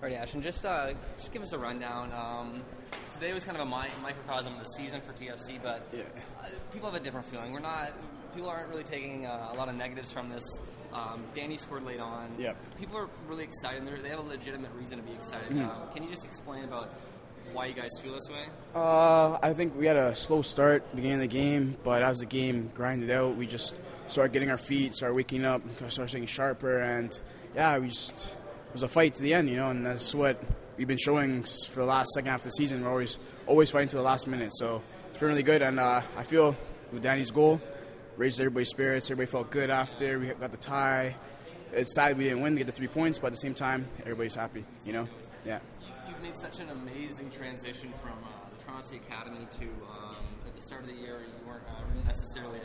All right, Ashton, just give us a rundown. Today was kind of a microcosm of the season for TFC, but people have a different feeling. People aren't really taking a lot of negatives from this. Danny scored late on. Yep. People are really excited. They have a legitimate reason to be excited. Can you just explain about why you guys feel this way? I think we had a slow start beginning of the game, but as the game grinded out, we just started getting our feet, started waking up, started getting sharper, and it was a fight to the end, and that's what we've been showing for the last second half of the season. We're always fighting to the last minute, so it's been really good, and I feel with Danny's goal, raised everybody's spirits. Everybody felt good after we got the tie. It's sad we didn't win to get the 3 points, but at the same time, everybody's happy, Yeah. You've made such an amazing transition from the Toronto City Academy to at the start of the year you weren't necessarily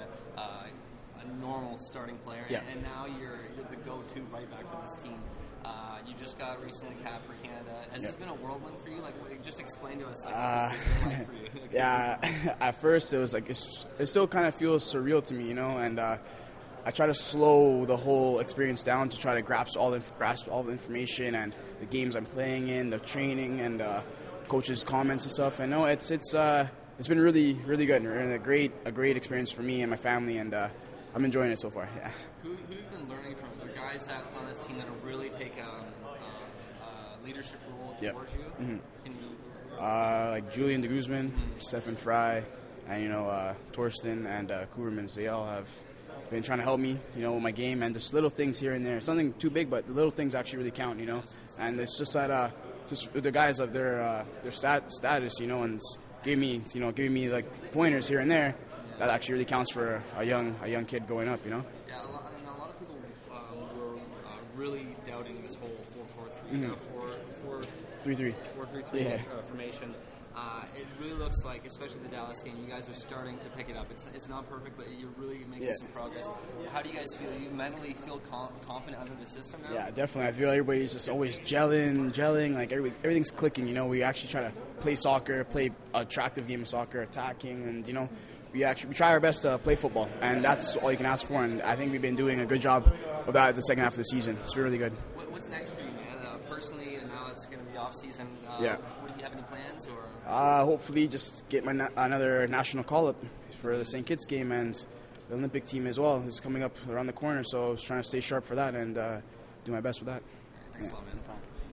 a normal starting player, and now you're the go-to right back for this team. You just got recently capped for Canada. Has this been a whirlwind for you? Just explain to us what this has been like for you. At first it was it still kind of feels surreal to me, and I try to slow the whole experience down to try to grasp all the information and the games I'm playing in, the training, and coaches' comments and stuff. I know it's been really, really good and a great experience for me and my family, and I'm enjoying it so far. Yeah. Who have you been learning from? The guys on this team that will really take a leadership role towards you? Mm-hmm. Can you? Like Julian de Guzman, Stefan Fry, and Torsten and Kubermans. They all have been trying to help me, with my game, and just little things here and there. Something too big, but the little things actually really count, And it's just that just the guys of their status, and giving me like pointers here and there. That actually really counts for a young kid going up, Yeah, a lot of people were really doubting this whole 4-4-3, 4-3-3 formation. It really looks like, especially the Dallas game, you guys are starting to pick it up. It's not perfect, but you're really making some progress. How do you guys feel? You mentally feel confident under the system now? Yeah, definitely. I feel everybody's just always gelling. Like everything's clicking. We actually try to play soccer, play attractive game of soccer, attacking, and we try our best to play football, and that's all you can ask for. And I think we've been doing a good job of that the second half of the season. It's been really good. What's next for you, man? Personally, and now it's going to be off season. Do you have any plans, or? Hopefully, just get another national call up for the St. Kitts game, and the Olympic team as well is coming up around the corner. So I was trying to stay sharp for that and do my best with that. Thanks a lot, man.